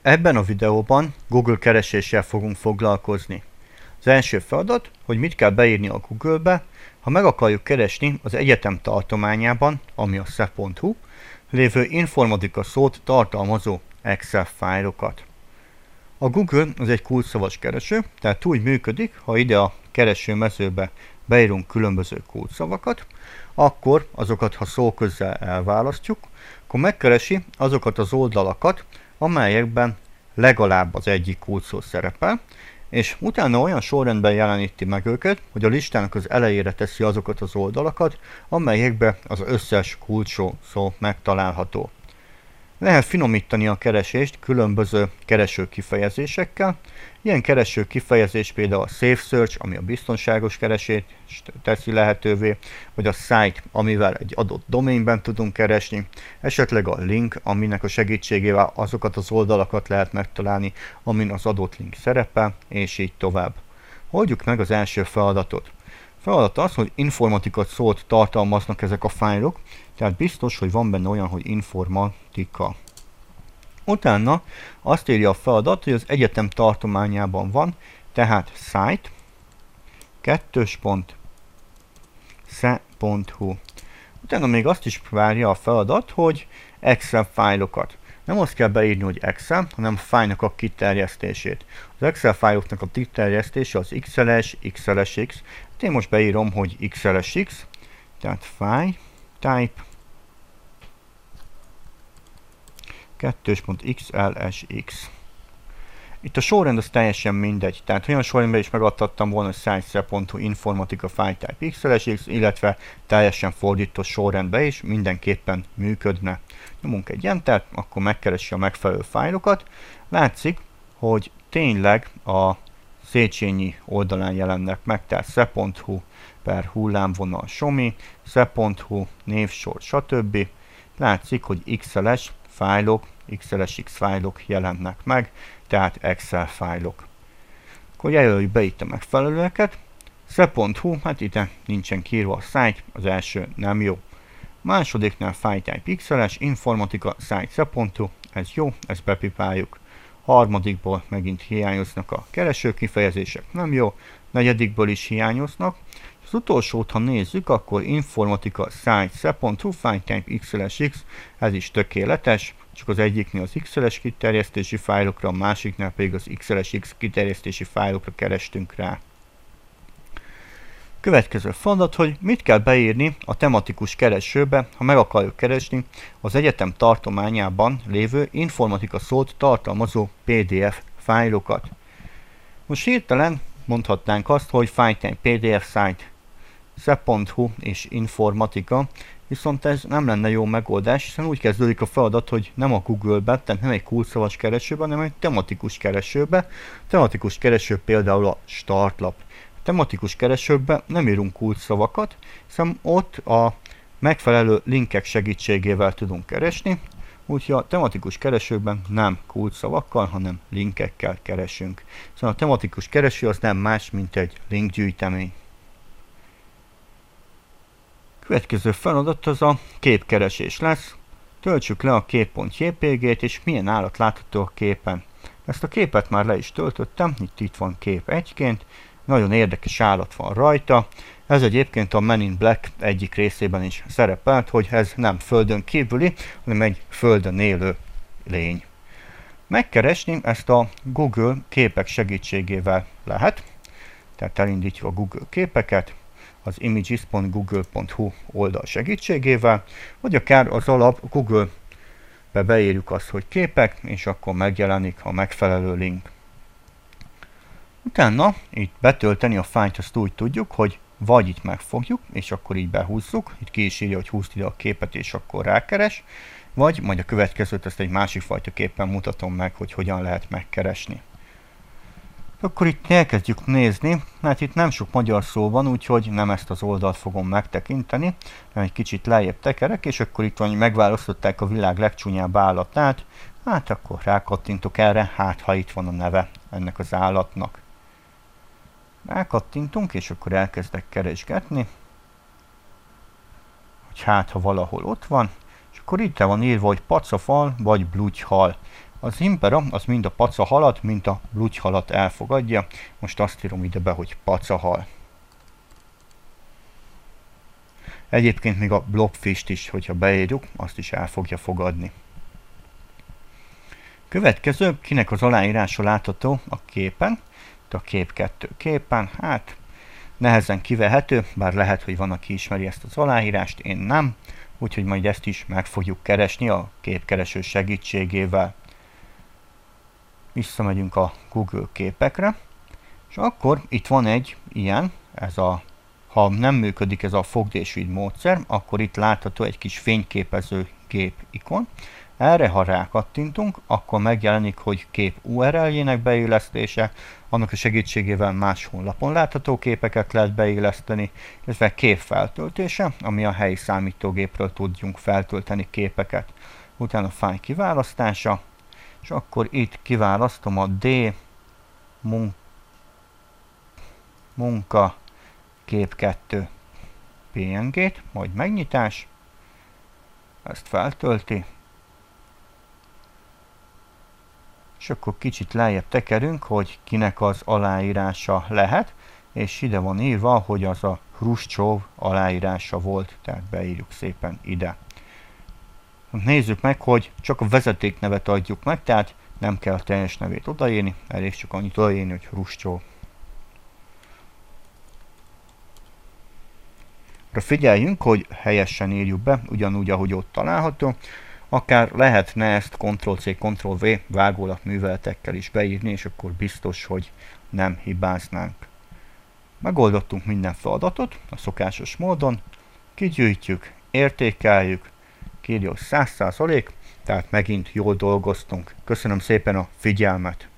Ebben a videóban Google kereséssel fogunk foglalkozni. Az első feladat, hogy mit kell beírni a Google-be, ha meg akarjuk keresni az egyetem tartományában, ami a se.hu, lévő informatika szót tartalmazó Excel fájlokat. A Google az egy kulcsszavas kereső, tehát úgy működik, ha ide a keresőmezőbe beírunk különböző kulcsszavakat, akkor azokat, ha szóközzel elválasztjuk, akkor megkeresi azokat az oldalakat, amelyekben legalább az egyik kulcsszó szerepel, és utána olyan sorrendben jeleníti meg őket, hogy a listának az elejére teszi azokat az oldalakat, amelyekben az összes kulcsszó megtalálható. Lehet finomítani a keresést különböző kereső kifejezésekkel. Ilyen kereső kifejezés például a Safe Search, ami a biztonságos keresést teszi lehetővé, vagy a Site, amivel egy adott domainben tudunk keresni, esetleg a Link, aminek a segítségével azokat az oldalakat lehet megtalálni, amin az adott link szerepel, és így tovább. Oldjuk meg az első feladatot. Feladat az, hogy informatika szót tartalmaznak ezek a fájlok, tehát biztos, hogy van benne olyan, hogy informatika. Utána azt írja a feladat, hogy az egyetem tartományában van, tehát site 2.se.hu. Utána még azt is várja a feladat, hogy Excel fájlokat. Nem azt kell beírni, hogy Excel, hanem a fájlnak a kiterjesztését. Az Excel fájloknak a kiterjesztése az XLS, XLSX. Én most beírom, hogy XLSX, tehát file type 2.xlsx. Itt a sorrend az teljesen mindegy, tehát olyan sorrendben is megadtattam volna, hogy site.se.hu informatika file type xlsx, illetve teljesen fordított sorrendben is mindenképpen működne. Nyomunk egy Entert, akkor megkeresi a megfelelő fájlokat. Látszik, hogy tényleg a Széchenyi oldalán jelennek meg, tehát se.hu per hullámvonal somi, se.hu névsor, stb. Látszik, hogy XLS fájlok, XLSX fájlok jelennek meg, tehát Excel fájlok. Akkor jelöljük be itt a megfelelőeket. Se.hu, hát ide nincsen kiírva a site, az első nem jó. Másodiknál file type XLS, informatika site se.hu, ez jó, ezt bepipáljuk. Harmadikból megint hiányoznak a kereső kifejezések, nem jó. Negyedikből is hiányoznak. Az utolsót, ha nézzük, akkor informatika site se.hu file type XLSX, ez is tökéletes, csak az egyiknél az XLS kiterjesztési fájlokra, a másiknál pedig az XLSX kiterjesztési fájlokra kerestünk rá. Következő feladat, hogy mit kell beírni a tematikus keresőbe, ha meg akarjuk keresni az egyetem tartományában lévő informatika szót tartalmazó PDF fájlokat. Most hirtelen mondhatnánk azt, hogy file type PDF site se.hu és informatika, viszont ez nem lenne jó megoldás, hiszen úgy kezdődik a feladat, hogy nem a Google-be, tehát nem egy kulcsszavas keresőbe, hanem egy tematikus keresőbe. Tematikus kereső például a startlap. Tematikus keresőkben nem írunk kulcsszavakat, hiszen ott a megfelelő linkek segítségével tudunk keresni, úgyhogy a tematikus keresőkben nem kulcsszavakkal, hanem linkekkel keresünk. Szóval a tematikus kereső az nem más, mint egy linkgyűjtemény. Következő feladat az a képkeresés lesz. Töltsük le a kép.jpg-t, és milyen állat látható a képen. Ezt a képet már le is töltöttem, itt van kép 1-ként. Nagyon érdekes állat van rajta. Ez egyébként a Men in Black egyik részében is szerepelt, hogy ez nem földön kívüli, hanem egy földön élő lény. Megkeresni ezt a Google képek segítségével lehet. Tehát elindítjuk a Google képeket az images.google.hu oldal segítségével, vagy akár az alap Google-be beírjuk azt, hogy képek, és akkor megjelenik a megfelelő link. Utána itt betölteni a fájlt, azt úgy tudjuk, hogy vagy itt megfogjuk, és akkor így behúzzuk, itt ki is írja, hogy húzd ide a képet, és akkor rákeres, vagy majd a következőt ezt egy másik fajta képen mutatom meg, hogy hogyan lehet megkeresni. Akkor itt elkezdjük nézni, hát itt nem sok magyar szó van, úgyhogy nem ezt az oldalt fogom megtekinteni, hanem egy kicsit lejjebb tekerek, és akkor itt van, hogy megválasztották a világ legcsúnyább állatát, hát akkor rákattintok erre, hát ha itt van a neve ennek az állatnak. Rákattintunk, és akkor elkezdek keresgetni, hogy hát ha valahol ott van, és akkor itt van írva, hogy pacafal vagy blugyhal. Az impera az mind a pacahalat, mind a lugyhalat elfogadja. Most azt írom ide be, hogy pacahal. Egyébként még a blobfisht is, hogyha beírjuk, azt is el fogja fogadni. Következő, kinek az aláírása látható a képen, a kép 2 képen, hát nehezen kivehető, bár lehet, hogy van, aki ismeri ezt az aláírást, én nem, úgyhogy majd ezt is meg fogjuk keresni a képkereső segítségével. Visszamegyünk a Google képekre, és akkor itt van egy ilyen, ha nem működik ez a fogd és vidd módszer, akkor itt látható egy kis fényképező gép ikon. Erre, ha rákattintunk, akkor megjelenik, hogy kép URL-jének beillesztése, annak a segítségével más honlapon látható képeket lehet beilleszteni, illetve kép feltöltése, ami a helyi számítógépről tudjunk feltölteni képeket. Utána fájl kiválasztása, és akkor itt kiválasztom a D munka kép 2 PNG-t, majd megnyitás, ezt feltölti, és akkor kicsit lejjebb tekerünk, hogy kinek az aláírása lehet, és ide van írva, hogy az a Hruscsov aláírása volt, tehát beírjuk szépen ide. Nézzük meg, hogy csak a vezetéknevet adjuk meg, tehát nem kell a teljes nevét odaírni, elég csak annyit odaírni, hogy Hruscsov. Figyeljünk, hogy helyesen írjuk be, ugyanúgy, ahogy ott található. Akár lehetne ezt Ctrl-C, Ctrl-V vágólap műveletekkel is beírni, és akkor biztos, hogy nem hibáznánk. Megoldottunk minden feladatot a szokásos módon, kigyűjtjük, értékeljük, kiírja 100%, tehát megint jól dolgoztunk. Köszönöm szépen a figyelmet!